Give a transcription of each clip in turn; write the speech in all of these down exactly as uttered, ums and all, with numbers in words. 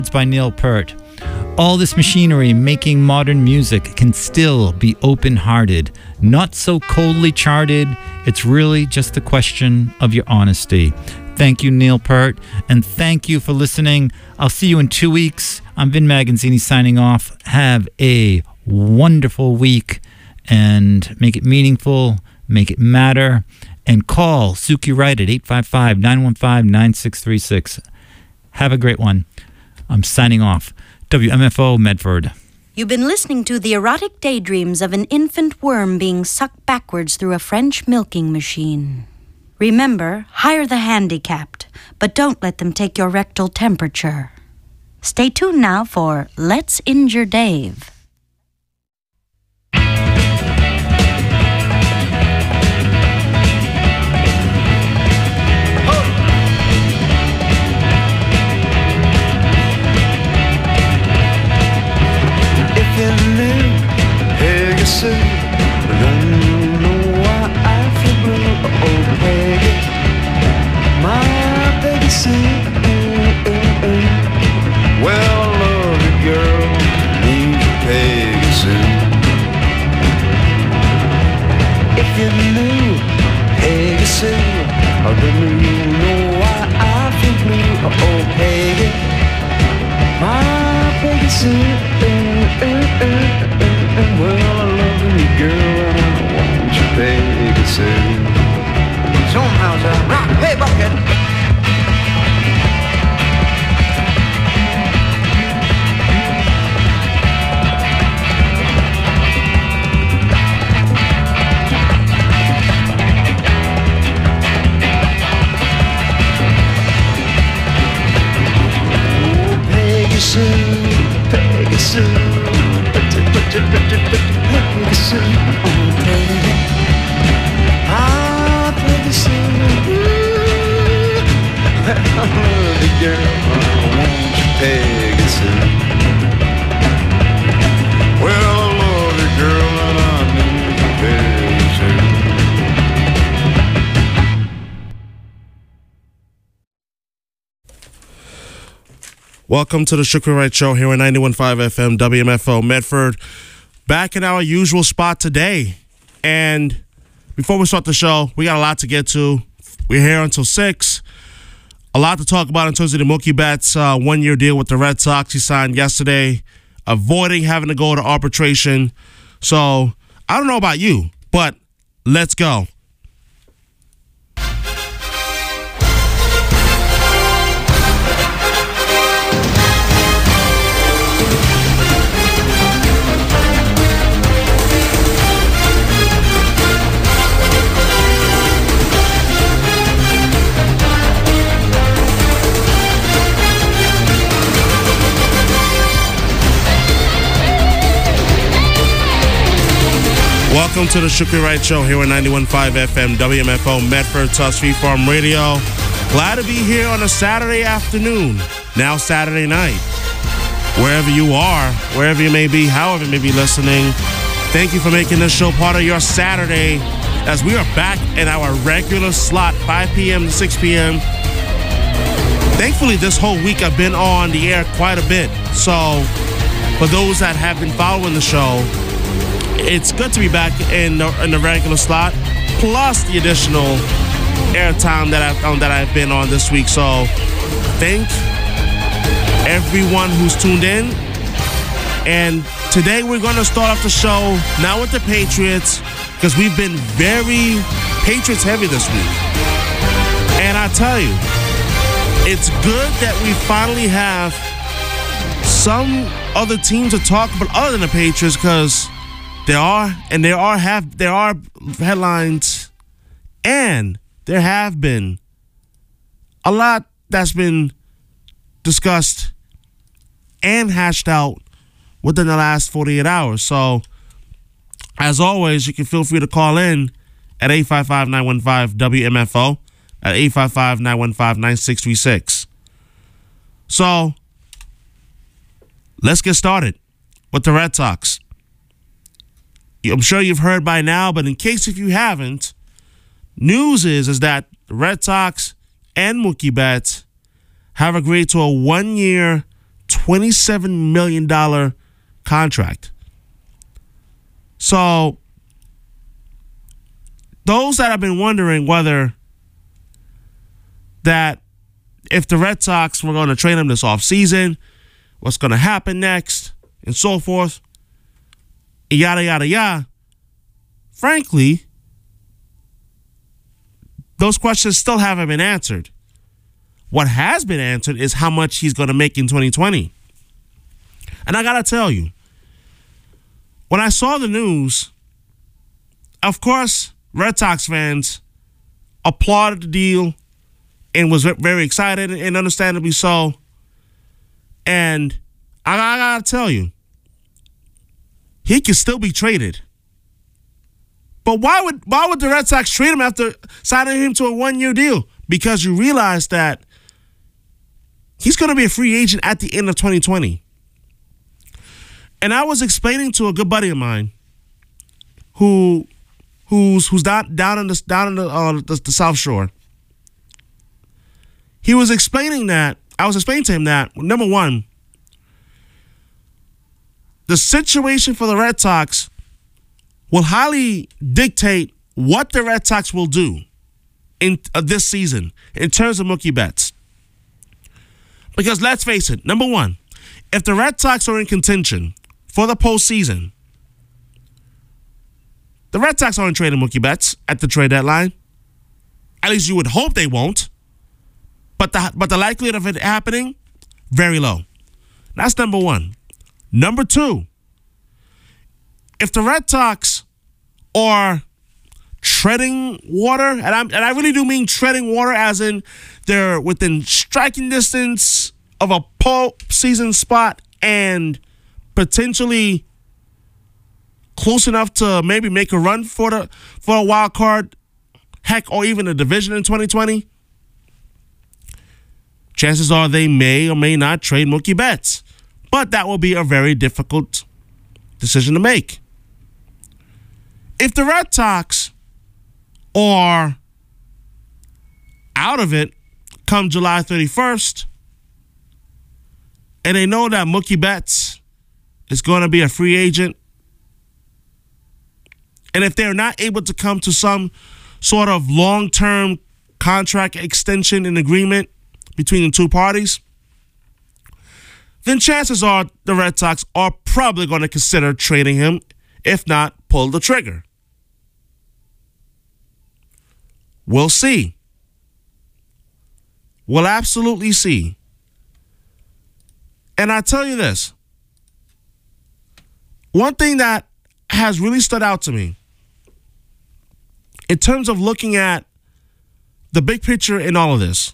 It's by Neil Peart. All this machinery making modern music can still be open-hearted, not so coldly charted. It's really just a question of your honesty. Thank you, Neil Peart, and thank you for listening. I'll see you in two weeks. I'm Vin Magazzini signing off. Have a wonderful week and make it meaningful, make it matter, and call Suki Wright at eight five five, nine one five, nine six three six. Have a great one. I'm signing off. W M F O Medford. You've been listening to the erotic daydreams of an infant worm being sucked backwards through a French milking machine. Remember, hire the handicapped, but don't let them take your rectal temperature. Stay tuned now for Let's Injure Dave. If you knew, hey, you see, then you know why I feel blue. Oh, Peggy, my Peggy Sue. Ooh, ooh, ooh. Well, I love you, girl, need you, Peggy Sue. If you knew, Peggy Sue, then you know why I feel blue. Oh, Peggy, my Peggy Sue. Well, I love you, girl, and I want you, Peggy Sue. Show 'em how's that rock. Hey, Bucket. Oh, Peggy Sue, Peggy Sue. Peggy Sue, oh, Peggy. Ah, Peggy Sue. I love you, girl, I want you, Peggy Sue. Well, I love you, girl, and I need you, Peggy Sue. Welcome to the Suki Wright Show here on ninety-one point five F M W M F O Medford. Back in our usual spot today. And before we start the show, we got a lot to get to. We're here until six. A lot to talk about in terms of the Mookie Betts uh, one-year deal with the Red Sox he signed yesterday, avoiding having to go to arbitration. So, I don't know about you, but let's go. Welcome to the Suki Wright Show here on ninety-one point five F M W M F O Medford, Tusk Free Farm Radio. Glad to be here on a Saturday afternoon, now Saturday night. Wherever you are, wherever you may be, however you may be listening, thank you for making this show part of your Saturday as we are back in our regular slot, five p.m. to six p.m. Thankfully, this whole week I've been on the air quite a bit. So, for those that have been following the show, it's good to be back in the, in the regular slot, plus the additional airtime that I've um, that I've been on this week. So, thank everyone who's tuned in. And today we're going to start off the show now with the Patriots, because we've been very Patriots heavy this week. And I tell you, it's good that we finally have some other teams to talk about other than the Patriots, because There are, and there are have there are headlines, and there have been a lot that's been discussed and hashed out within the last forty-eight hours. So, as always, you can feel free to call in at eight five five, nine one five, W M F O, at eight five five, nine one five, nine six three six. So, let's get started with the Red Sox. I'm sure you've heard by now, but in case if you haven't, news is, is that the Red Sox and Mookie Betts have agreed to a one-year, twenty-seven million dollars contract. So, those that have been wondering whether that if the Red Sox were going to trade him this offseason, what's going to happen next, and so forth, yada, yada, yada, frankly, those questions still haven't been answered. What has been answered is how much he's going to make in twenty twenty. And I got to tell you, when I saw the news, of course, Red Sox fans applauded the deal and was very excited, and understandably so. And I, I got to tell you, he can still be traded. But why would why would the Red Sox trade him after signing him to a one-year deal? Because you realize that he's going to be a free agent at the end of twenty twenty. And I was explaining to a good buddy of mine who who's who's down down in the down in the, uh, the the South Shore. He was explaining that I was explaining to him that, number one, the situation for the Red Sox will highly dictate what the Red Sox will do in uh, this season in terms of Mookie Betts. Because let's face it, number one, if the Red Sox are in contention for the postseason, the Red Sox aren't trading Mookie Betts at the trade deadline. At least you would hope they won't. But the but the likelihood of it happening, very low. That's number one. Number two, if the Red Sox are treading water, and, I'm, and I really do mean treading water as in they're within striking distance of a postseason spot and potentially close enough to maybe make a run for the for a wild card, heck, or even a division in twenty twenty, chances are they may or may not trade Mookie Betts. But that will be a very difficult decision to make. If the Red Sox are out of it come July thirty-first, and they know that Mookie Betts is going to be a free agent, and if they're not able to come to some sort of long-term contract extension and agreement between the two parties, then chances are the Red Sox are probably going to consider trading him, if not pull the trigger. We'll see. We'll absolutely see. And I tell you this, one thing that has really stood out to me in terms of looking at the big picture in all of this,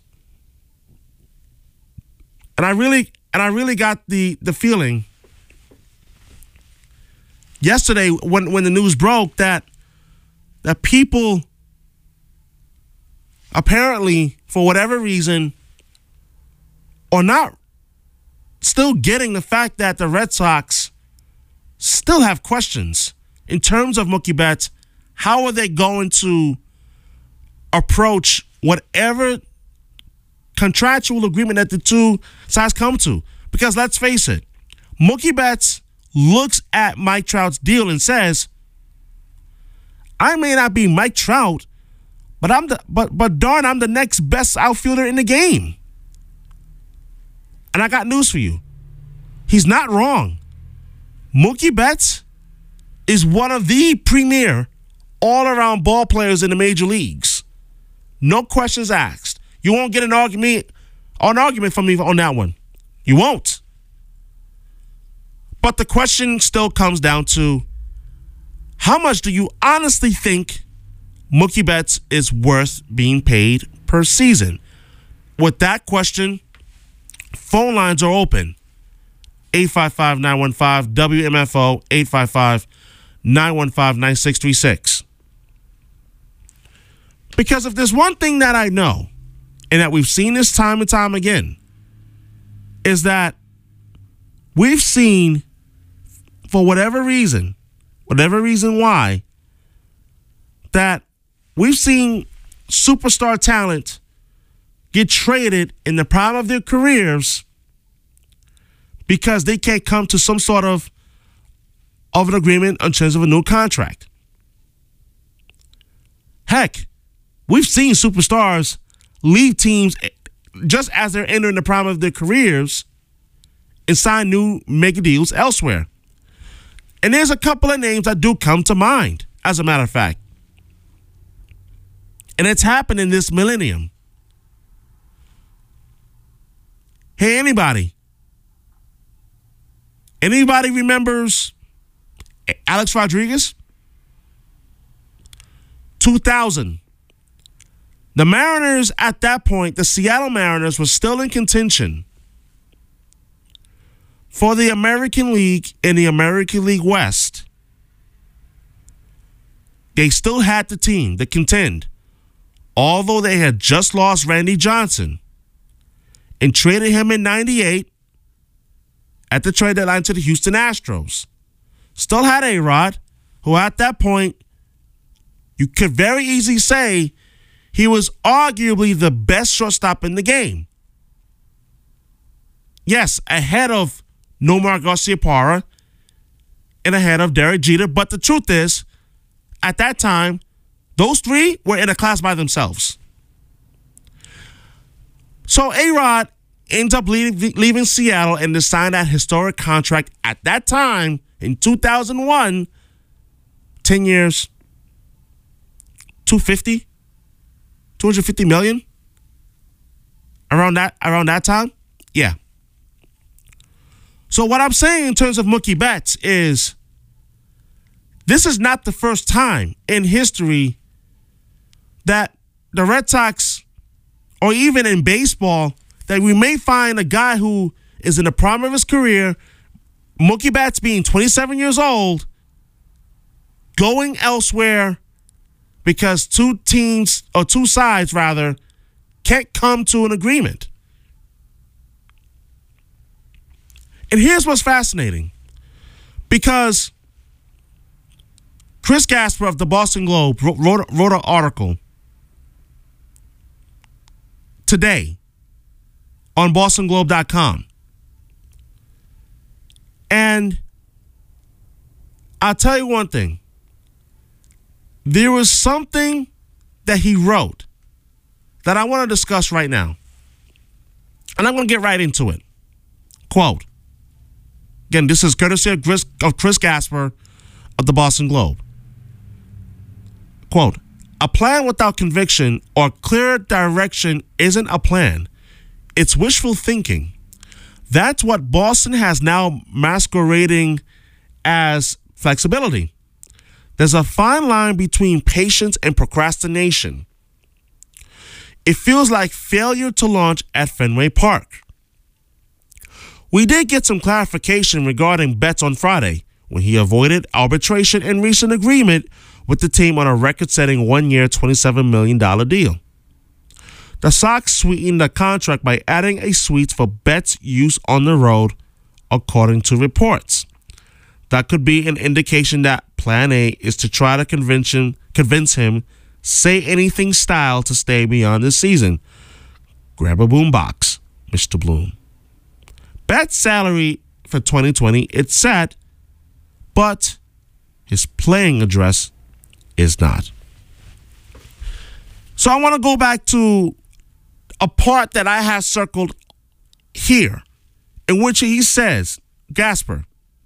and I really and I really got the, the feeling yesterday when, when the news broke that that people apparently, for whatever reason, are not still getting the fact that the Red Sox still have questions in terms of Mookie Betts. How are they going to approach whatever contractual agreement that the two sides come to? Because let's face it, Mookie Betts looks at Mike Trout's deal and says, I may not be Mike Trout, but I'm the but but darn, I'm the next best outfielder in the game. And I got news for you. He's not wrong. Mookie Betts is one of the premier all-around ball players in the major leagues. No questions asked. You won't get an argument, an argument from me on that one. You won't. But the question still comes down to, how much do you honestly think Mookie Betts is worth being paid per season? With that question, phone lines are open. eight five five, nine one five, W M F O, eight five five, nine one five, nine six three six. Because if there's one thing that I know, and that we've seen this time and time again, is that we've seen, for whatever reason, whatever reason why, that we've seen superstar talent get traded in the prime of their careers because they can't come to some sort of, of an agreement in terms of a new contract. Heck, we've seen superstars leave teams just as they're entering the prime of their careers and sign new mega deals elsewhere. And there's a couple of names that do come to mind, as a matter of fact. And it's happened in this millennium. Hey, anybody? Anybody remembers Alex Rodriguez? two thousand. The Mariners at that point, the Seattle Mariners, were still in contention for the American League and the American League West. They still had the team to contend, although they had just lost Randy Johnson and traded him in ninety-eight at the trade deadline to the Houston Astros. Still had A-Rod, who at that point, you could very easily say he was arguably the best shortstop in the game. Yes, ahead of Nomar Garciaparra and ahead of Derek Jeter. But the truth is, at that time, those three were in a class by themselves. So A-Rod ends up leaving, leaving Seattle and to sign that historic contract at that time in two thousand one, ten years, two hundred fifty, two hundred fifty million around that around that time. Yeah. So what I'm saying in terms of Mookie Betts is this is not the first time in history that the Red Sox, or even in baseball, that we may find a guy who is in the prime of his career, Mookie Betts being twenty-seven years old, going elsewhere because two teams, or two sides rather, can't come to an agreement. And here's what's fascinating. Because Chris Gasper of the Boston Globe wrote, wrote, wrote an article today on boston globe dot com. And I'll tell you one thing. There was something that he wrote that I want to discuss right now. And I'm going to get right into it. Quote. Again, this is courtesy of Chris, of Chris Gasper of the Boston Globe. Quote, a plan without conviction or clear direction isn't a plan. It's wishful thinking. That's what Boston has now masquerading as flexibility. There's a fine line between patience and procrastination. It feels like failure to launch at Fenway Park. We did get some clarification regarding Betts on Friday when he avoided arbitration and reached an agreement with the team on a record-setting one-year, twenty-seven million dollars deal. The Sox sweetened the contract by adding a suite for Betts' use on the road, according to reports. That could be an indication that Plan A is to try to convince him, convince him say anything style to stay beyond this season. Grab a boombox, Mister Bloom. Betts' salary for twenty twenty, it's set, but his playing address is not. So I want to go back to a part that I have circled here, in which he says, Gasper,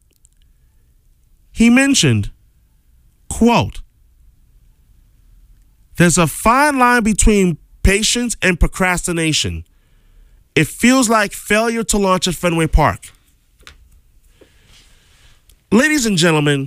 he mentioned, quote, there's a fine line between patience and procrastination. It feels like failure to launch at Fenway Park. Ladies and gentlemen,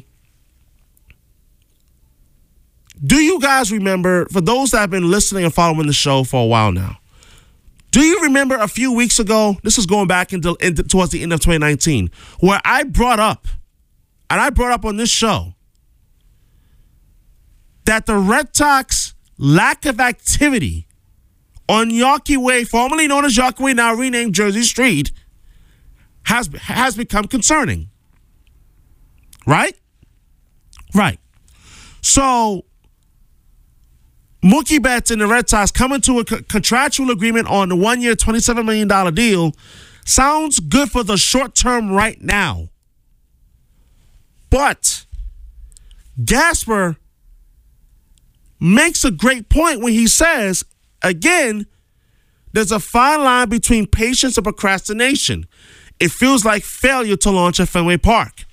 do you guys remember, for those that have been listening and following the show for a while now, do you remember a few weeks ago, this is going back into, into towards the end of twenty nineteen, where I brought up, and I brought up on this show, that the Red Sox lack of activity on Yawkey Way, formerly known as Yawkey Way, now renamed Jersey Street, has, has become concerning. Right? Right. So, Mookie Betts and the Red Sox come into a co- contractual agreement on the one-year, twenty-seven million dollars deal sounds good for the short term right now. But Gasper makes a great point when he says, again, there's a fine line between patience and procrastination. It feels like failure to launch at Fenway Park.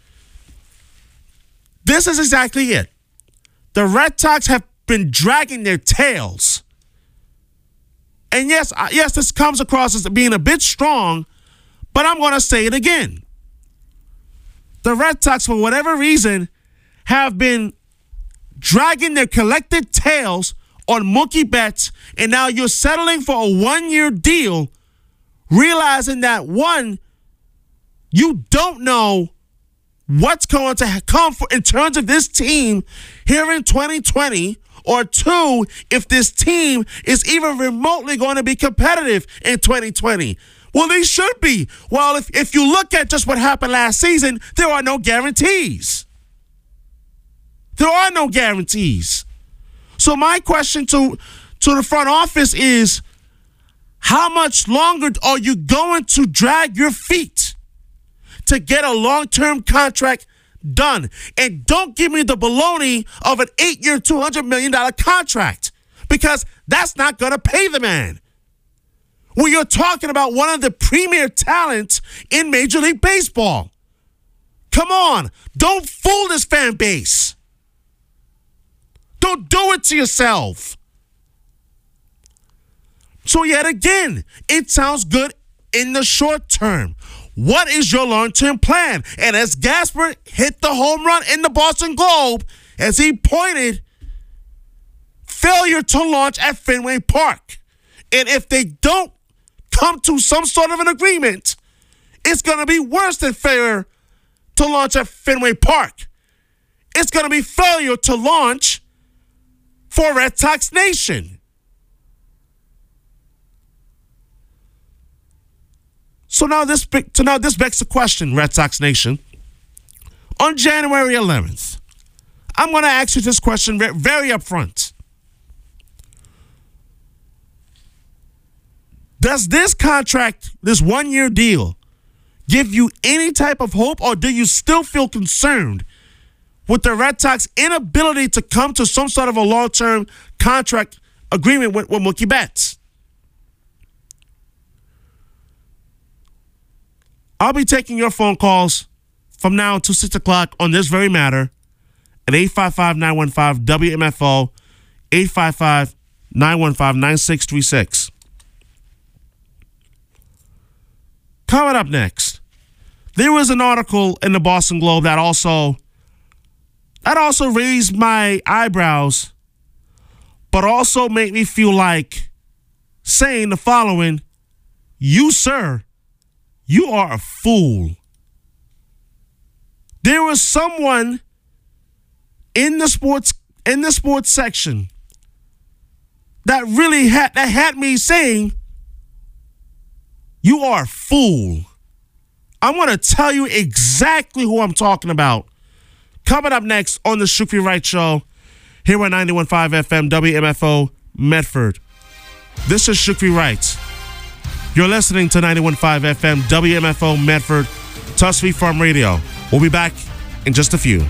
This is exactly it. The Red Sox have been dragging their tails. And yes, yes, this comes across as being a bit strong, but I'm going to say it again. The Red Sox, for whatever reason, have been dragging their collective tails on Mookie Betts, and now you're settling for a one-year deal, realizing that, one, you don't know what's going to come for in terms of this team here in twenty twenty, or two, if this team is even remotely going to be competitive in twenty twenty. Well, they should be. Well, if, if you look at just what happened last season, there are no guarantees. There are no guarantees. So my question to, to the front office is, how much longer are you going to drag your feet to get a long-term contract done? And don't give me the baloney of an eight-year, two hundred million dollars contract, because that's not going to pay the man. When you're talking about one of the premier talents in Major League Baseball. Come on. Don't fool this fan base. Don't do it to yourself. So yet again, it sounds good in the short term. What is your long-term plan? And as Gasper hit the home run in the Boston Globe, as he pointed, failure to launch at Fenway Park. And if they don't come to some sort of an agreement, it's going to be worse than failure to launch at Fenway Park. It's going to be failure to launch for Red Sox Nation. So now this so now this begs the question, Red Sox Nation. On January eleventh, I'm going to ask you this question very upfront. Does this contract, this one-year deal, give you any type of hope, or do you still feel concerned with the Red Sox inability to come to some sort of a long-term contract agreement with, with Mookie Betts? I'll be taking your phone calls from now until six o'clock on this very matter at eight five five, nine one five, W M F O, eight five five, nine one five, nine six three six. Coming up next, there was an article in the Boston Globe that also that also raised my eyebrows, but also made me feel like saying the following: you, sir, you are a fool. There was someone in the sports in the sports section that really had that had me saying, you are a fool. I'm going to tell you exactly who I'm talking about. Coming up next on the Shukri Wright Show, here on ninety-one point five F M, W M F O, Medford. This is Shukri Wright. You're listening to ninety-one point five F M, W M F O, Medford, Tuskegee Farm Radio. We'll be back in just a few.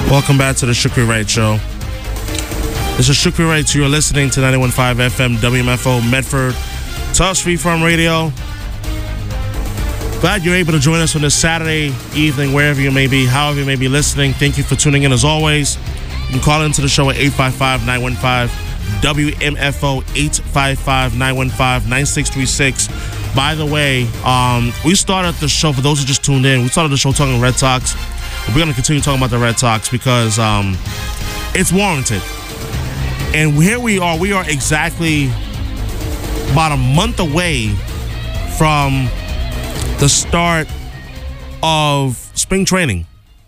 Welcome back to the Shukri Wright Show. This is Shukri Wright. You're listening to ninety-one point five F M W M F O Medford, Touch Freeform Radio. Glad you're able to join us on this Saturday evening, wherever you may be, however you may be listening. Thank you for tuning in as always. You can call into the show at eight five five, nine one five, W M F O, eight five five, nine one five, nine six three six. By the way, um, we started the show, for those who just tuned in, we started the show talking Red Sox. We're going to continue talking about the Red Sox because um, it's warranted. And here we are. We are exactly about a month away from the start of spring training.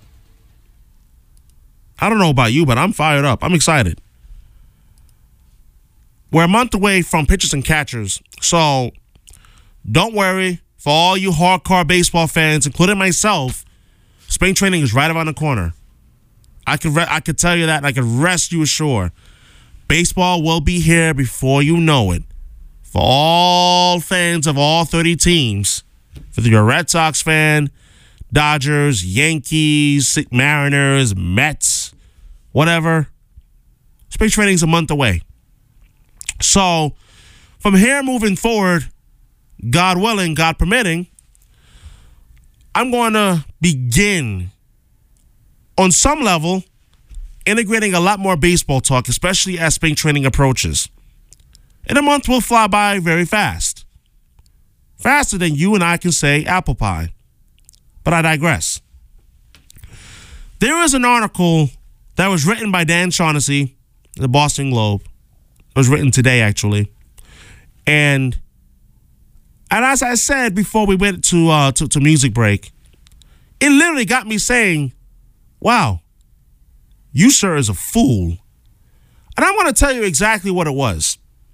I don't know about you, but I'm fired up. I'm excited. We're a month away from pitchers and catchers. So don't worry. For all you hardcore baseball fans, including myself, spring training is right around the corner. I could re- I could tell you that, and I could rest you assured. Baseball will be here before you know it. For all fans of all thirty teams, whether you're a Red Sox fan, Dodgers, Yankees, Mariners, Mets, whatever, spring training is a month away. So from here moving forward, God willing, God permitting, I'm going to begin, on some level, integrating a lot more baseball talk, especially as spring training approaches. And a month will fly by very fast. Faster than you and I can say apple pie. But I digress. There is an article that was written by Dan Shaughnessy in the Boston Globe. It was written today, actually. And And as I said before we went to, uh, to to music break, it literally got me saying, wow, you sir is a fool. And I'm going to tell you exactly what it was.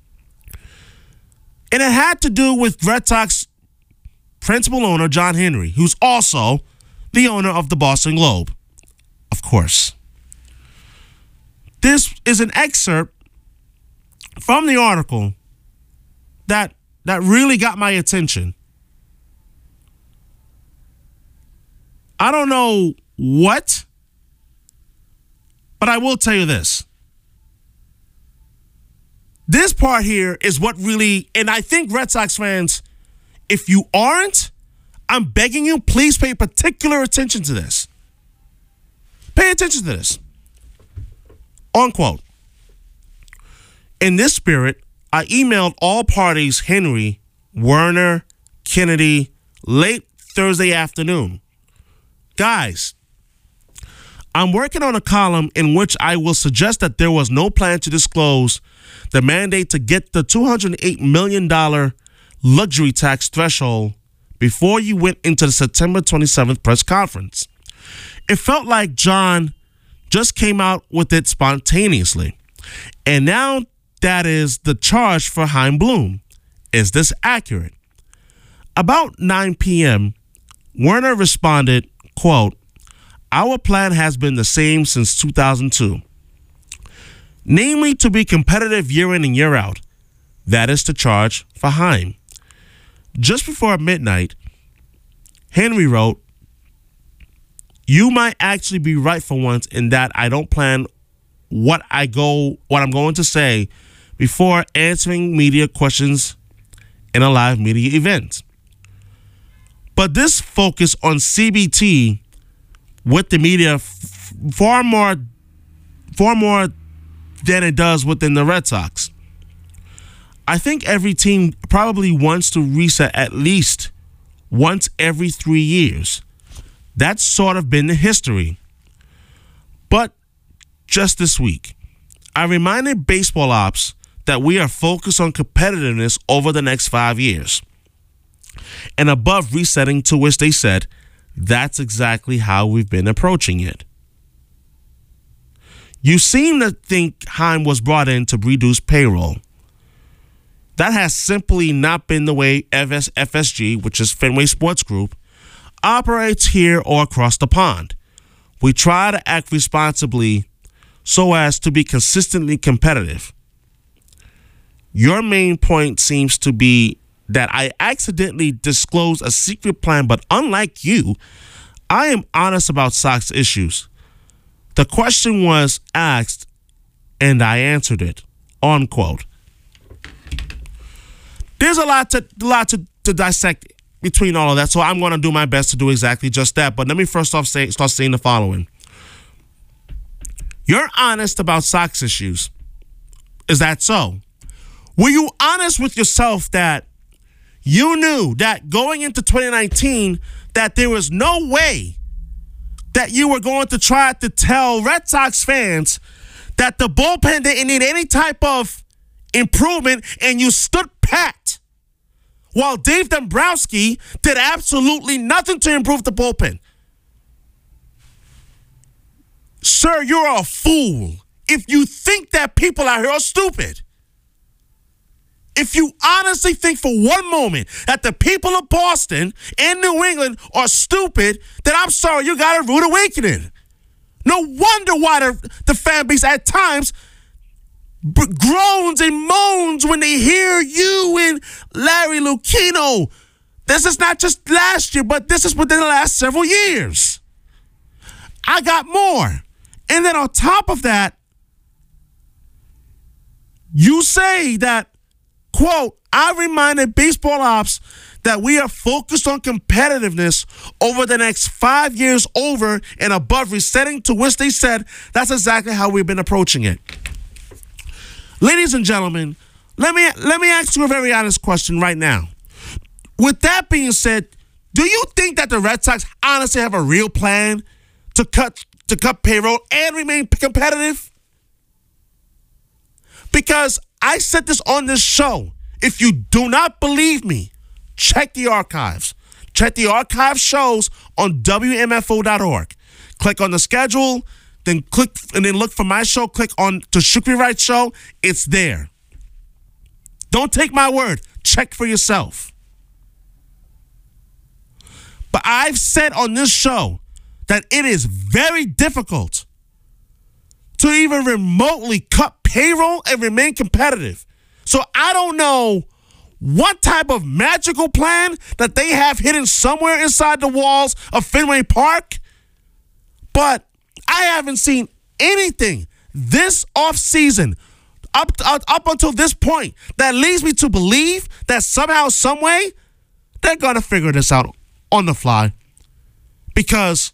And it had to do with Red Sox principal owner John Henry, who's also the owner of the Boston Globe, of course. This is an excerpt from the article that that really got my attention. I don't know what, but I will tell you this. This part here is what really, and I think Red Sox fans, if you aren't, I'm begging you, please pay particular attention to this. Pay attention to this. Unquote. In this spirit, I emailed all parties Henry, Werner, Kennedy, late Thursday afternoon. Guys, I'm working on a column in which I will suggest that there was no plan to disclose the mandate to get the two hundred eight million dollars luxury tax threshold before you went into the September twenty-seventh press conference. It felt like John just came out with it spontaneously. And now that is the charge for Chaim Bloom. Is this accurate? About nine p.m., Werner responded, quote, "Our plan has been the same since two thousand two. Namely, to be competitive year in and year out. That is the charge for Chaim." Just before midnight, Henry wrote, "You might actually be right for once in that I don't plan what I go, what I'm going to say before answering media questions in a live media event. But this focus on C B T with the media f- far more, far more than it does within the Red Sox. I think every team probably wants to reset at least once every three years. That's sort of been the history. But just this week, I reminded baseball ops that we are focused on competitiveness over the next five years. And above resetting, to which they said, that's exactly how we've been approaching it. You seem to think Chaim was brought in to reduce payroll. That has simply not been the way F S G, which is Fenway Sports Group, operates here or across the pond. We try to act responsibly so as to be consistently competitive. Your main point seems to be that I accidentally disclosed a secret plan, but unlike you, I am honest about Sox issues. The question was asked, and I answered it, unquote. There's a lot to lot to, to dissect between all of that, so I'm going to do my best to do exactly just that. But let me first off say, start saying the following. You're honest about Sox issues. Is that so? Were you honest with yourself that you knew that going into twenty nineteen that there was no way that you were going to try to tell Red Sox fans that the bullpen didn't need any type of improvement, and you stood pat while Dave Dombrowski did absolutely nothing to improve the bullpen? Sir, you're a fool if you think that people out here are stupid. If you honestly think for one moment that the people of Boston and New England are stupid, then I'm sorry, you got a rude awakening. No wonder why the, the fan base at times b- groans and moans when they hear you and Larry Lucchino. This is not just last year, but this is within the last several years. I got more. And then on top of that, you say that, quote, I reminded baseball ops that we are focused on competitiveness over the next five years over and above resetting, to which they said that's exactly how we've been approaching it. Ladies and gentlemen, let me let me ask you a very honest question right now. With that being said, do you think that the Red Sox honestly have a real plan to cut to cut payroll and remain competitive? Because I said this on this show. If you do not believe me, check the archives. Check the archive shows on W M F O dot org. Click on the schedule, then click and then look for my show. Click on the Shukri Wright Show. It's there. Don't take my word. Check for yourself. But I've said on this show that it is very difficult to even remotely cut payroll and remain competitive. So I don't know what type of magical plan that they have hidden somewhere inside the walls of Fenway Park, but I haven't seen anything this offseason up, up, up until this point that leads me to believe that somehow, some way, they're going to figure this out on the fly. Because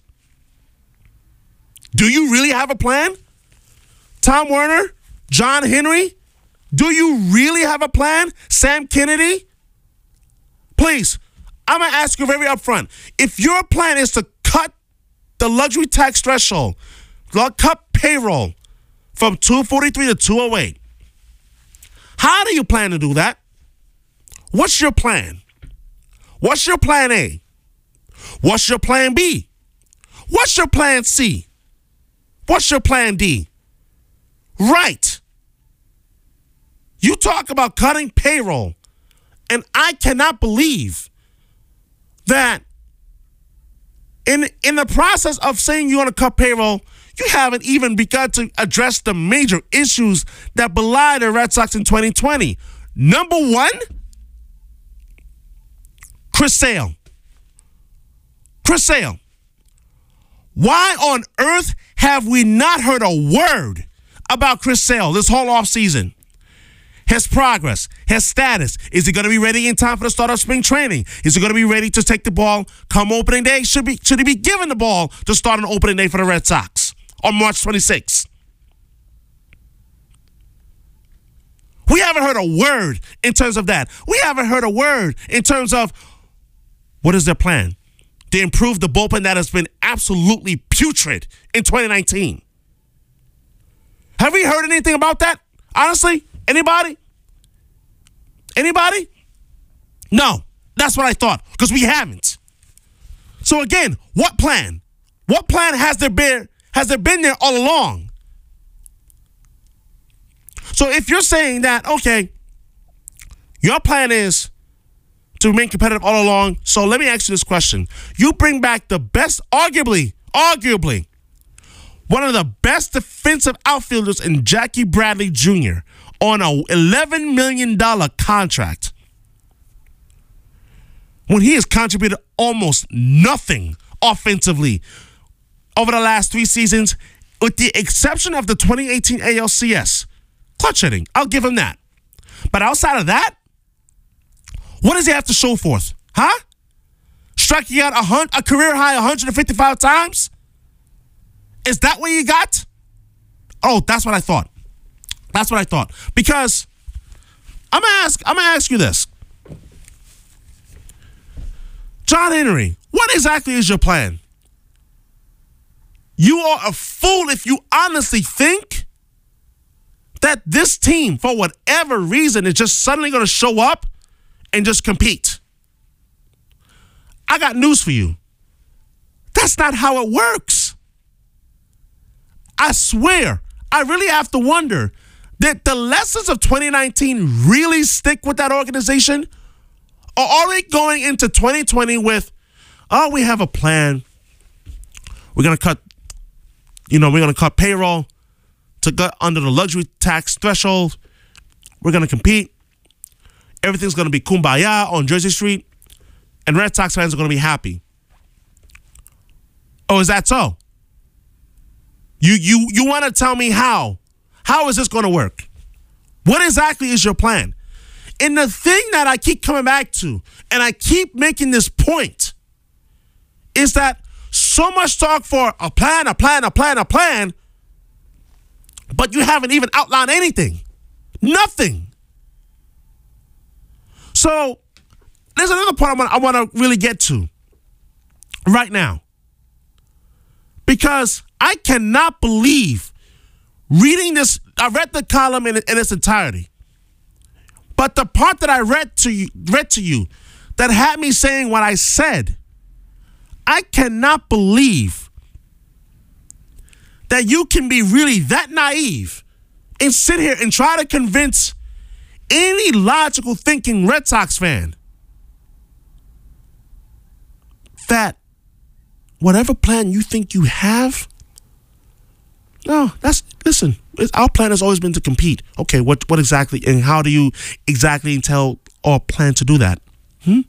do you really have a plan? Tom Werner, John Henry, do you really have a plan? Sam Kennedy? Please, I'm going to ask you very upfront. If your plan is to cut the luxury tax threshold, cut payroll from two forty-three to two oh eight, how do you plan to do that? What's your plan? What's your plan A? What's your plan B? What's your plan C? What's your plan D? Right. You talk about cutting payroll, and I cannot believe that in, in the process of saying you want to cut payroll, you haven't even begun to address the major issues that belie the Red Sox in twenty twenty. Number one, Chris Sale. Chris Sale. Why on earth have we not heard a word about Chris Sale this whole offseason? His progress, his status. Is he going to be ready in time for the start of spring training? Is he going to be ready to take the ball come opening day? Should be should he be given the ball to start an opening day for the Red Sox on March twenty-sixth? We haven't heard a word in terms of that. We haven't heard a word in terms of what is their plan to improve the bullpen that has been absolutely putrid in twenty nineteen. Have we heard anything about that? Honestly, anybody? Anybody? No, that's what I thought, because we haven't. So again, what plan? What plan has there been? Has there been there all along? So if you're saying that, okay, your plan is to remain competitive all along, so let me ask you this question. You bring back the best, arguably, arguably, one of the best defensive outfielders in Jackie Bradley Junior on a eleven million dollars contract when he has contributed almost nothing offensively over the last three seasons, with the exception of the twenty eighteen A L C S, clutch hitting. I'll give him that. But outside of that, what does he have to show forth? Huh? Striking out a, hun- a career high one hundred fifty-five times? Is that what you got? Oh, that's what I thought. That's what I thought. Because I'm gonna ask, I'm gonna ask you this. John Henry, what exactly is your plan? You are a fool if you honestly think that this team, for whatever reason, is just suddenly going to show up and just compete. I got news for you. That's not how it works. I swear, I really have to wonder, did the lessons of twenty nineteen really stick with that organization? Or are we going into twenty twenty with, oh, we have a plan. We're going to cut, you know, we're going to cut payroll to get under the luxury tax threshold. We're going to compete. Everything's going to be kumbaya on Jersey Street. And Red Sox fans are going to be happy. Oh, is that so? You you you want to tell me how? How is this going to work? What exactly is your plan? And the thing that I keep coming back to, and I keep making this point, is that so much talk for a plan, a plan, a plan, a plan, but you haven't even outlined anything. Nothing. So there's another part I want to really get to right now. Because I cannot believe reading this. I read the column in, in its entirety. But the part that I read to you, read to you that had me saying what I said, I cannot believe that you can be really that naive and sit here and try to convince any logical thinking Red Sox fan that whatever plan you think you have, no, that's, listen, our plan has always been to compete. Okay, what what exactly, and how do you exactly tell or plan to do that? Hmm?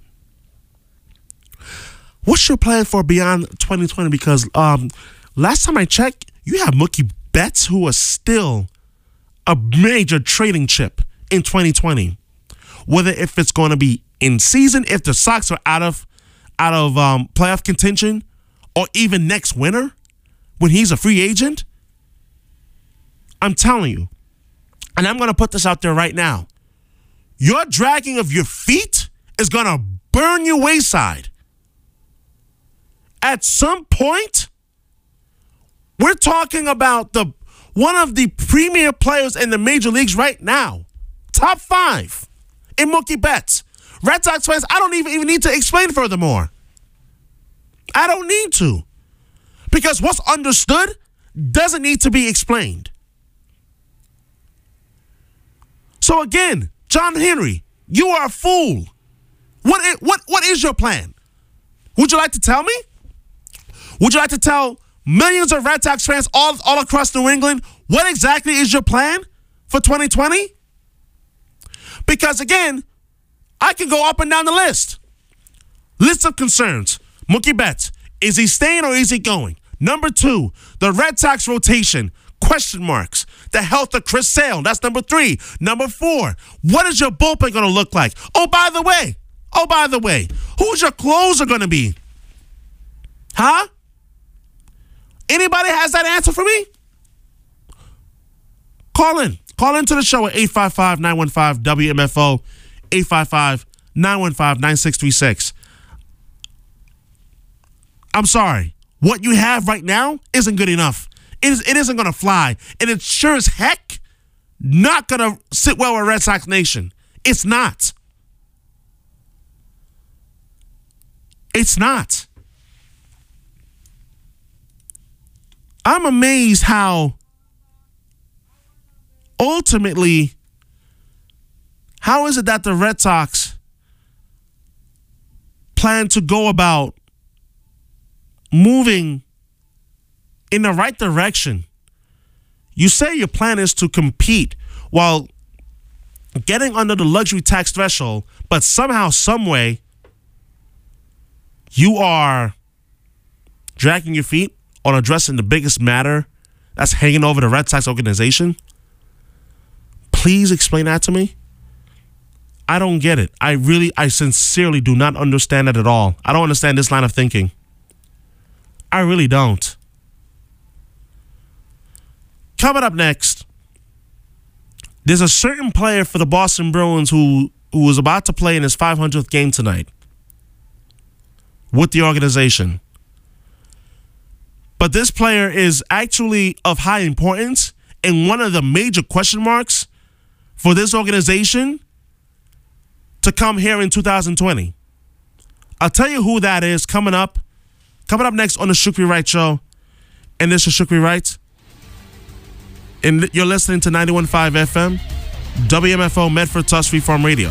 What's your plan for beyond twenty twenty? Because um, last time I checked, you have Mookie Betts, who is still a major trading chip in twenty twenty. Whether if it's going to be in season, if the Sox are out of out of um, playoff contention, or even next winter when he's a free agent, I'm telling you, and I'm going to put this out there right now, your dragging of your feet is going to burn you wayside. At some point, we're talking about the one of the premier players in the major leagues right now, top five, in Mookie Betts. Red Sox fans, I don't even, even need to explain furthermore. I don't need to. Because what's understood doesn't need to be explained. So again, John Henry, you are a fool. What is, what, what is your plan? Would you like to tell me? Would you like to tell millions of Red Sox fans all, all across New England what exactly is your plan for twenty twenty? Because again, I can go up and down the list. List of concerns. Mookie Betts, is he staying or is he going? Number two, the Red Sox rotation, question marks. The health of Chris Sale, that's number three. Number four, what is your bullpen going to look like? Oh, by the way, oh, by the way, who's your closer going to be? Huh? Anybody has that answer for me? Call in. Call into the show at eight five five, nine one five, W M F O, eight five five, nine one five, nine six three six. I'm sorry. What you have right now isn't good enough. It, is, it isn't going to fly. And it's sure as heck not going to sit well with Red Sox Nation. It's not. It's not. I'm amazed how ultimately, how is it that the Red Sox plan to go about moving in the right direction? You say your plan is to compete while getting under the luxury tax threshold, but somehow, some way, you are dragging your feet on addressing the biggest matter that's hanging over the Red Sox organization? Please explain that to me. I don't get it. I really, I sincerely do not understand it at all. I don't understand this line of thinking. I really don't. Coming up next, there's a certain player for the Boston Bruins who, who was about to play in his five hundredth game tonight with the organization. But this player is actually of high importance and one of the major question marks for this organization to come here in two thousand twenty. I'll tell you who that is coming up. Coming up next on the Shukri Wright Show. And this is Shukri Wright. And you're listening to ninety-one point five F M, W M F O Medford Tuss Freeform Radio.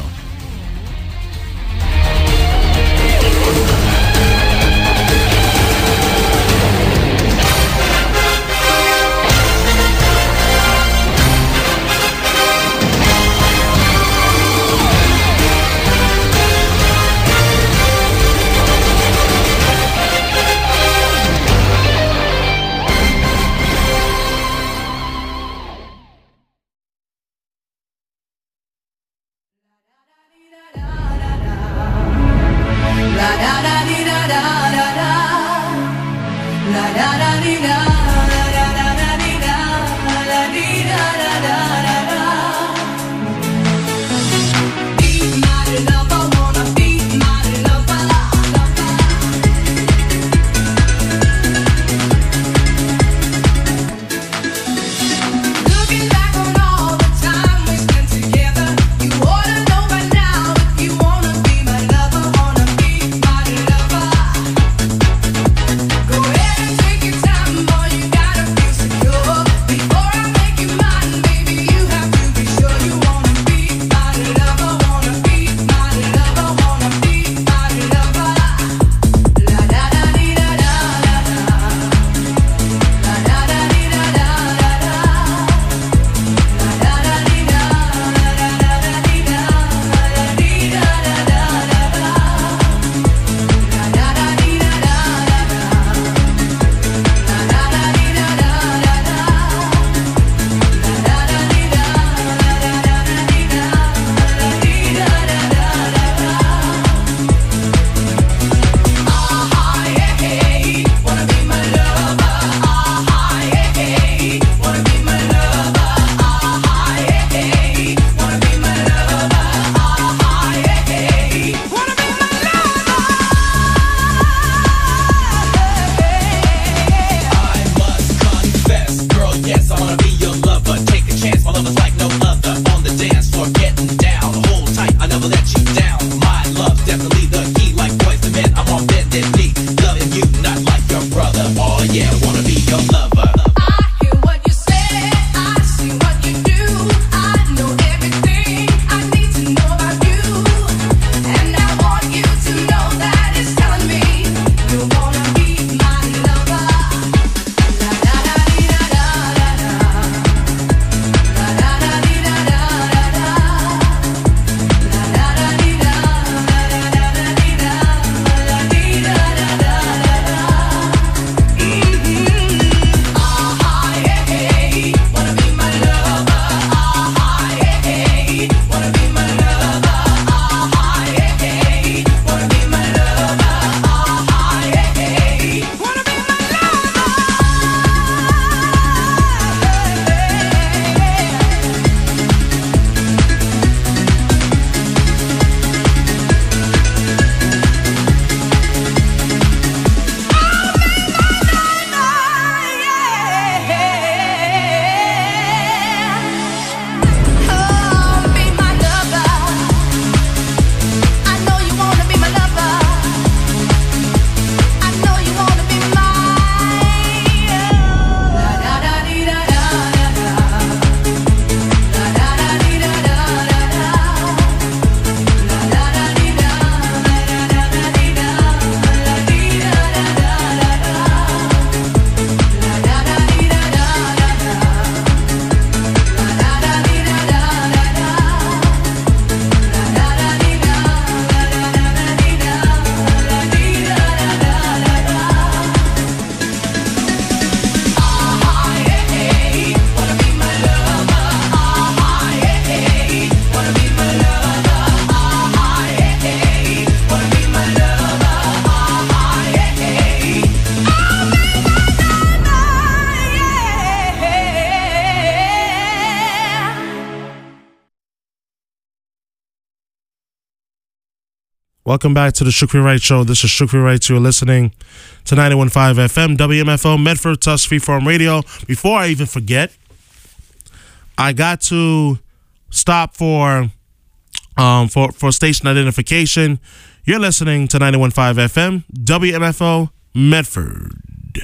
Welcome back to the Shukri Wright Show. This is Shukri Wright. You're listening to ninety-one point five F M, W M F O, Medford, Tusk Freeform Radio. Before I even forget, I got to stop for um for, for station identification. You're listening to ninety-one point five F M, W M F O, Medford.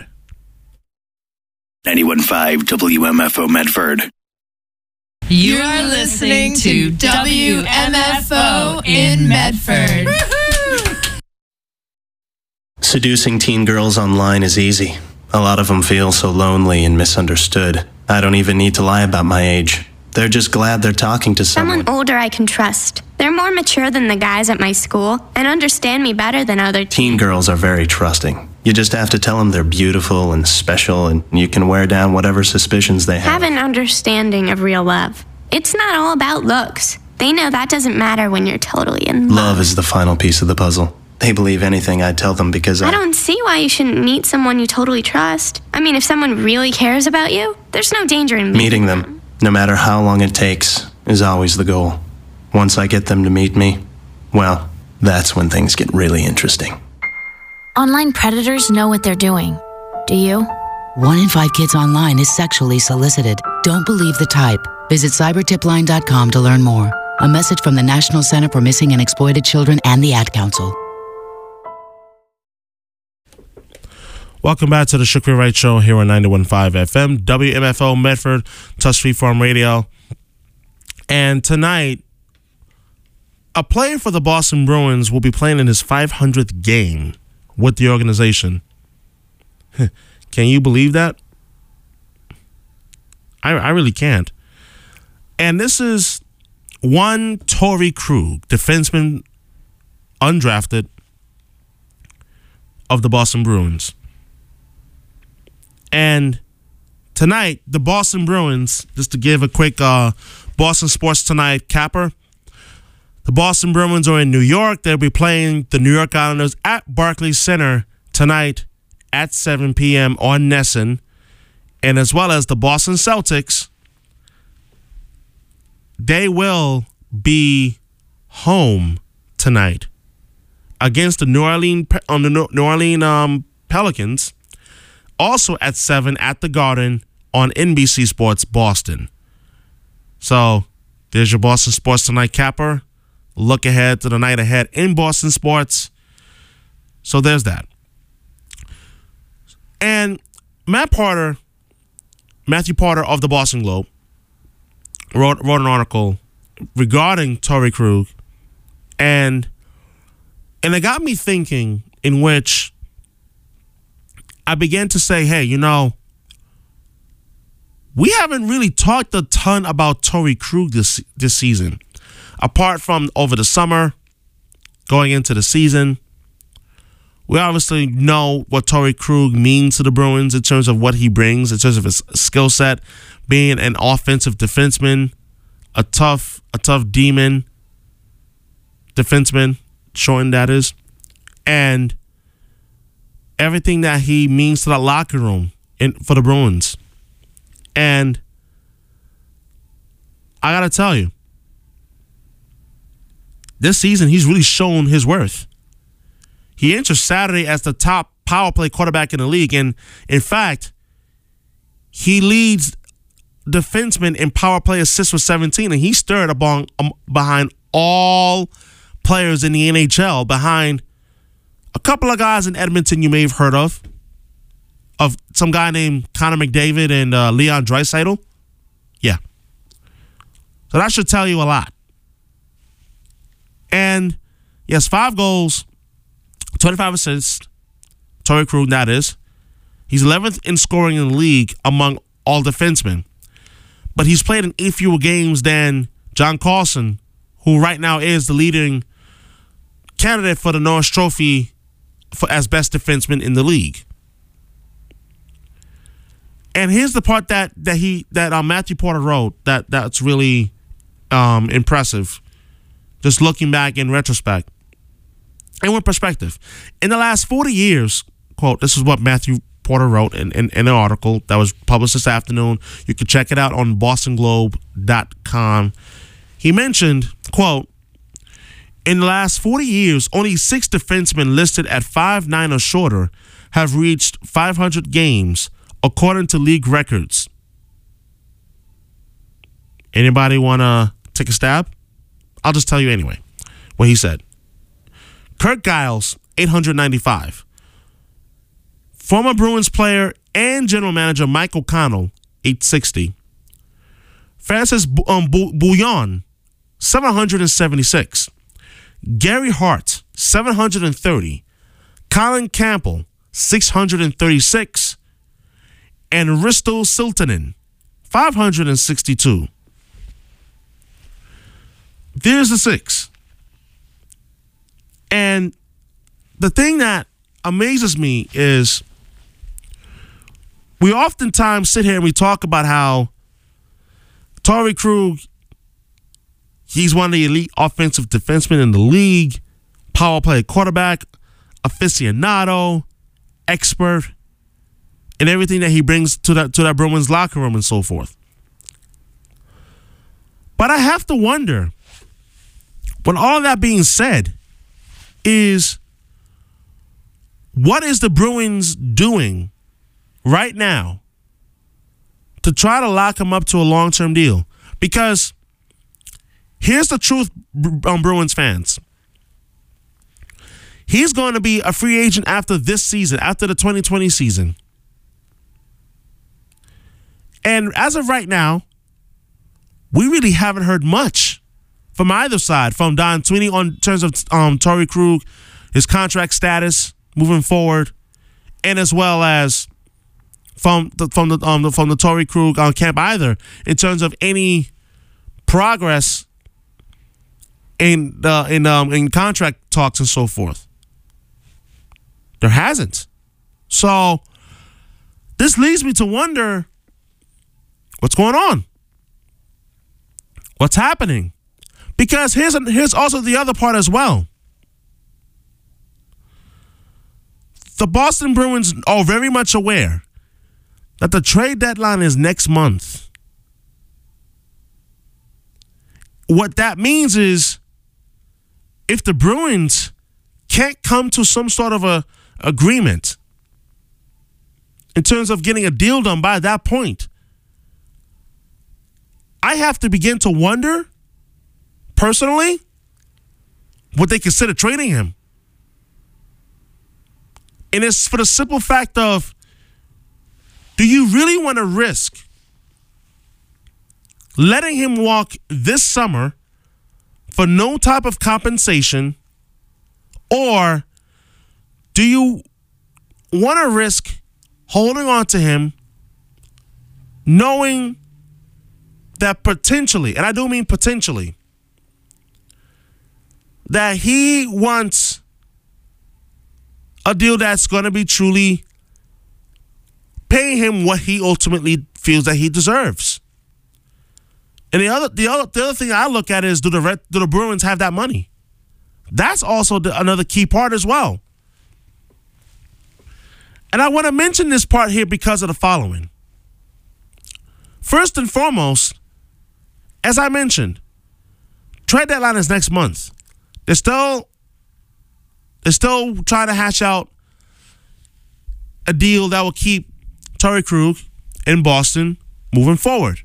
ninety-one point five W M F O, Medford. You are listening to W M F O in Medford. Seducing teen girls online is easy. A lot of them feel so lonely and misunderstood. I don't even need to lie about my age. They're just glad they're talking to someone. Someone older I can trust. They're more mature than the guys at my school and understand me better than other teens. Teen girls are very trusting. You just have to tell them they're beautiful and special, and you can wear down whatever suspicions they have. Have an understanding of real love. It's not all about looks. They know that doesn't matter when you're totally in love. Love is the final piece of the puzzle. They believe anything I tell them because I... I don't see why you shouldn't meet someone you totally trust. I mean, if someone really cares about you, there's no danger in meeting, meeting them. them. No matter how long it takes, is always the goal. Once I get them to meet me, well, that's when things get really interesting. Online predators know what they're doing. Do you? One in five kids online is sexually solicited. Don't believe the type. Visit cyber tip line dot com to learn more. A message from the National Center for Missing and Exploited Children and the Ad Council. Welcome back to the Shukri Wright Show here on ninety-one point five F M, W M F O, Medford, Tusk Freeform Radio. And tonight, a player for the Boston Bruins will be playing in his five hundredth game with the organization. Can you believe that? I, I really can't. And this is one Torrey Krug, defenseman, undrafted, of the Boston Bruins. And tonight, the Boston Bruins, just to give a quick uh, Boston Sports Tonight capper, the Boston Bruins are in New York. They'll be playing the New York Islanders at Barclays Center tonight at seven p.m. on Nesson. And as well as the Boston Celtics, they will be home tonight against the New Orleans on the New Orleans um, Pelicans. Also at seven at the Garden on N B C Sports Boston. So there's your Boston Sports Tonight capper. Look ahead to the night ahead in Boston sports. So there's that. And Matt Porter, Matthew Porter of the Boston Globe, wrote, wrote an article regarding Torrey Krug. And, and it got me thinking, in which I began to say, hey, you know, we haven't really talked a ton about Torrey Krug this this season. Apart from over the summer, going into the season, we obviously know what Torrey Krug means to the Bruins in terms of what he brings, in terms of his skill set, being an offensive defenseman, a tough, a tough demon defenseman, shortened that is, and everything that he means to the locker room in, for the Bruins. And I got to tell you, this season he's really shown his worth. He enters Saturday as the top power play quarterback in the league. And in fact, he leads defensemen in power play assists with seventeen. And he's third among, um, behind all players in the N H L, behind a couple of guys in Edmonton you may have heard of, of some guy named Connor McDavid and uh, Leon Draisaitl. Yeah. So that should tell you a lot. And yes, five goals, twenty-five assists. Torrey Krug, that is. He's eleventh in scoring in the league among all defensemen. But he's played in eight fewer games than John Carlson, who right now is the leading candidate for the Norris Trophy for as best defenseman in the league. And here's the part that that he that uh, Matthew Porter wrote that that's really um, impressive. Just looking back in retrospect and with perspective, in the last forty years, quote, this is what Matthew Porter wrote in, in, in an article that was published this afternoon. You can check it out on boston globe dot com. He mentioned, quote, In the last forty years, only six defensemen listed at five nine or shorter have reached five hundred games, according to league records. Anybody want to take a stab? I'll just tell you anyway what he said. Kurt Giles, eight hundred ninety-five. Former Bruins player and general manager Mike O'Connell, eight sixty. Francis um, Bouillon, seven hundred seventy-six. Gary Hart, seven hundred thirty. Colin Campbell, six hundred thirty-six. And Risto Siltanen, five hundred sixty-two. There's the six. And the thing that amazes me is we oftentimes sit here and we talk about how Torrey Krug, he's one of the elite offensive defensemen in the league, power play quarterback, aficionado, expert, and everything that he brings to that to that Bruins locker room and so forth. But I have to wonder, when all that being said, is what is the Bruins doing right now to try to lock him up to a long-term deal? Because here's the truth, um, Bruins fans. He's going to be a free agent after this season, after the twenty twenty season. And as of right now, we really haven't heard much from either side, from Don Sweeney on terms of um, Torrey Krug, his contract status moving forward, and as well as from the from the um, from the Torrey Krug on camp either, in terms of any progress in uh, in um, in contract talks and so forth. There hasn't. So this leads me to wonder what's going on, what's happening, because here's here's also the other part as well. The Boston Bruins are very much aware that the trade deadline is next month. What that means is, if the Bruins can't come to some sort of a agreement in terms of getting a deal done by that point, I have to begin to wonder, personally, would they consider trading him? And it's for the simple fact of, do you really want to risk letting him walk this summer for no type of compensation, or do you want to risk holding on to him knowing that potentially, and I do mean potentially, that he wants a deal that's going to be truly paying him what he ultimately feels that he deserves? And the other, the other, the other thing I look at is, do the Red, do the Bruins have that money? That's also the, another key part as well. And I want to mention this part here because of the following. First and foremost, as I mentioned, trade deadline is next month. They're still, they're still trying to hash out a deal that will keep Torrey Krug in Boston moving forward.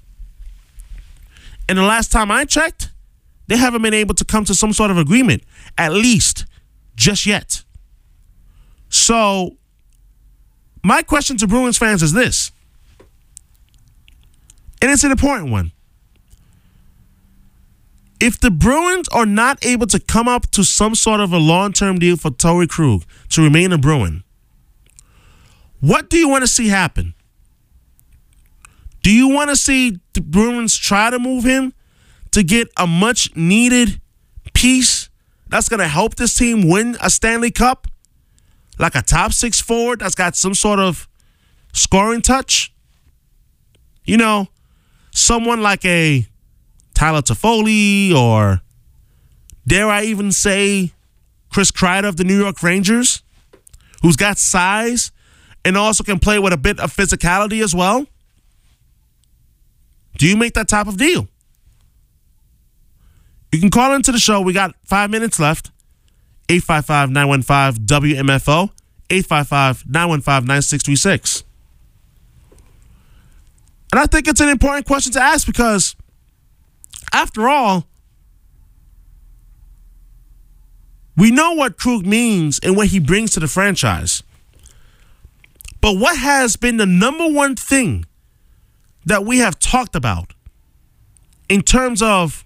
And the last time I checked, they haven't been able to come to some sort of agreement, at least just yet. So my question to Bruins fans is this, and it's an important one. If the Bruins are not able to come up to some sort of a long-term deal for Torrey Krug to remain a Bruin, what do you want to see happen? Do you want to see the Bruins try to move him to get a much-needed piece that's going to help this team win a Stanley Cup? Like a top six forward that's got some sort of scoring touch? You know, someone like a Tyler Toffoli, or dare I even say Chris Kreider of the New York Rangers, who's got size and also can play with a bit of physicality as well? Do you make that type of deal? You can call into the show. We got five minutes left. eight five five, nine one five, W M F O. eight five five, nine one five, nine six three six. And I think it's an important question to ask because, after all, we know what Krug means and what he brings to the franchise. But what has been the number one thing that we have talked about in terms of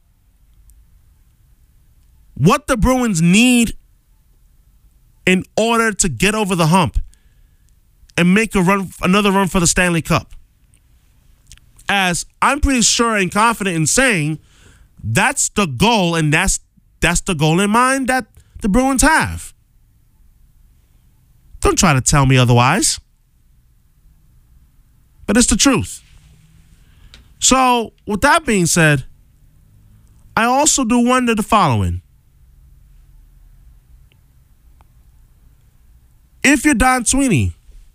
what the Bruins need in order to get over the hump and make a run, another run for the Stanley Cup? As I'm pretty sure and confident in saying that's the goal, and that's that's the goal in mind that the Bruins have. Don't try to tell me otherwise. But it's the truth. So, with that being said, I also do wonder the following. If you're Don Sweeney,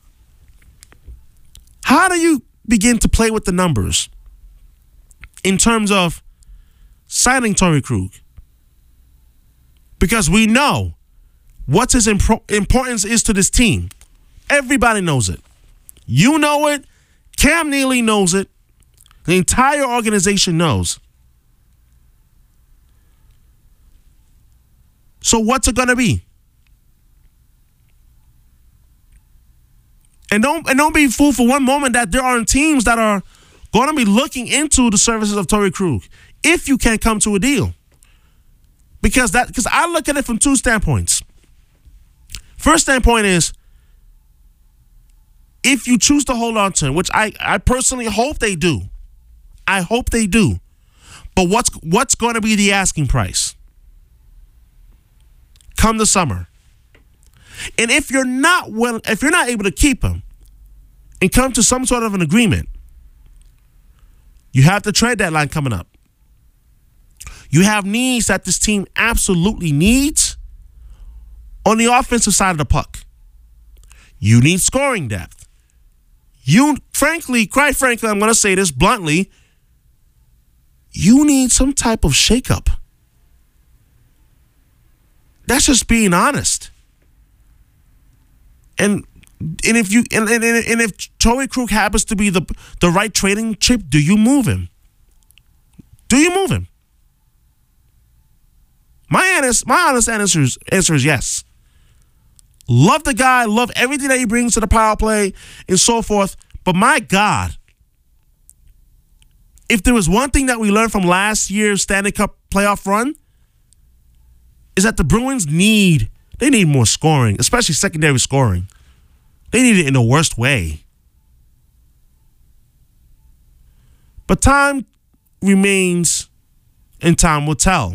how do you begin to play with the numbers in terms of signing Torrey Krug? Because we know what his impro- importance is to this team. Everybody knows it. You know it. Cam Neely knows it. The entire organization knows. So what's it going to be? And don't and don't be fooled for one moment that there aren't teams that are going to be looking into the services of Torrey Krug if you can't come to a deal. Because that because I look at it from two standpoints. First standpoint is if you choose to hold on to him, which I, I personally hope they do. I hope they do. But what's what's going to be the asking price come the summer? And if you're not well, if you're not able to keep him and come to some sort of an agreement, you have the trade deadline coming up. You have needs that this team absolutely needs on the offensive side of the puck. You need scoring depth. You, frankly, quite frankly, I'm going to say this bluntly, you need some type of shakeup. That's just being honest. And and if you and, and, and if Torrey Krug happens to be the the right trading chip, do you move him? Do you move him? My honest, my honest answer is, answer is yes. Love the guy, love everything that he brings to the power play and so forth. But my God, if there was one thing that we learned from last year's Stanley Cup playoff run, is that the Bruins need, they need more scoring, especially secondary scoring. They need it in the worst way. But time remains and time will tell.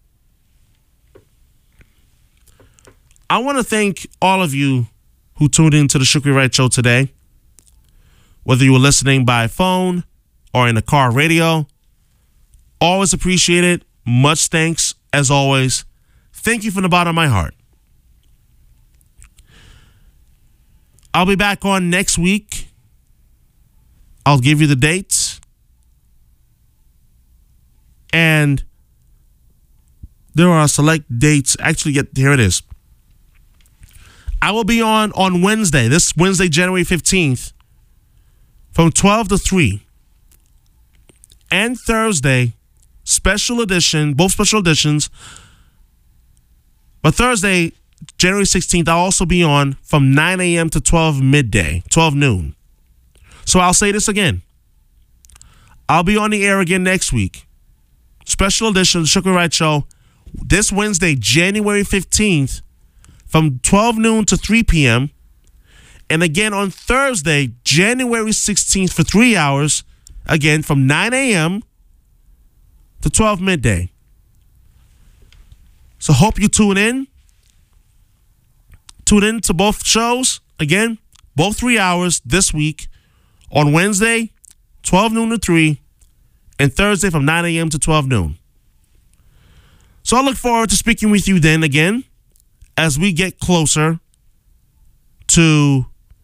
I want to thank all of you who tuned into the Shukri Wright Show today. Whether you were listening by phone or in a car radio, always appreciate it. Much thanks, as always. Thank you from the bottom of my heart. I'll be back on next week. I'll give you the dates. And there are select dates. Actually, get here it is. I will be on on Wednesday, this Wednesday, January fifteenth, from twelve to three. And Thursday, special edition, both special editions. But Thursday, January sixteenth, I'll also be on from nine a.m. to twelve midday, twelve noon. So I'll say this again. I'll be on the air again next week. Special edition of the Shukri Wright Show this Wednesday, January fifteenth, from twelve noon to three p.m. And again on Thursday, January sixteenth, for three hours, again from nine a.m. to twelve midday. So hope you tune in. Tune in to both shows. Again, both three hours this week on Wednesday, twelve noon to three, and Thursday from nine a.m. to twelve noon. So I look forward to speaking with you then again as we get closer to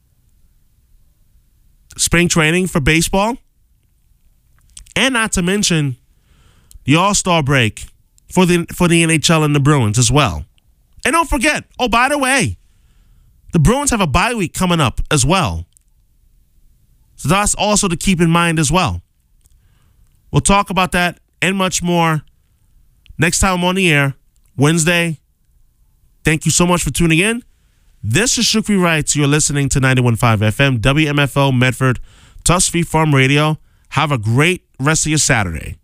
spring training for baseball, and not to mention the All-Star break for the for the N H L and the Bruins as well. And don't forget, oh, by the way, the Bruins have a bye week coming up as well. So that's also to keep in mind as well. We'll talk about that and much more next time on the air, Wednesday. Thank you so much for tuning in. This is Shukri Wrights. You're listening to ninety-one point five F M, W M F O, Medford, Tuskegee Farm Radio. Have a great rest of your Saturday.